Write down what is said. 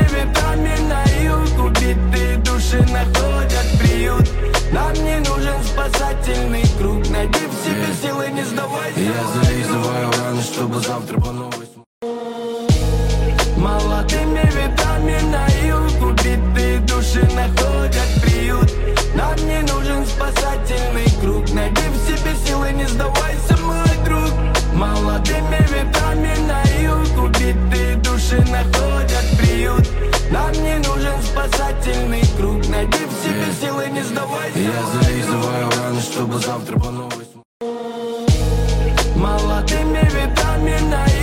ветрами на юг убитые души находят приют. Нам не нужен спасательный круг. Найди в себе силы, не сдавайся. Я зализываю раны, чтобы завтра по новой. Молодыми ветрами на юг убитые души находят приют. Нам не нужен спасательный круг. Найди в себе силы, не сдавайся, мой друг. Молодыми ветрами на юг убитые души находят приют. Нам не нужен спасательный круг. Найди в себе силы, не сдавайся. Я зализываю раны, чтобы завтра по новой.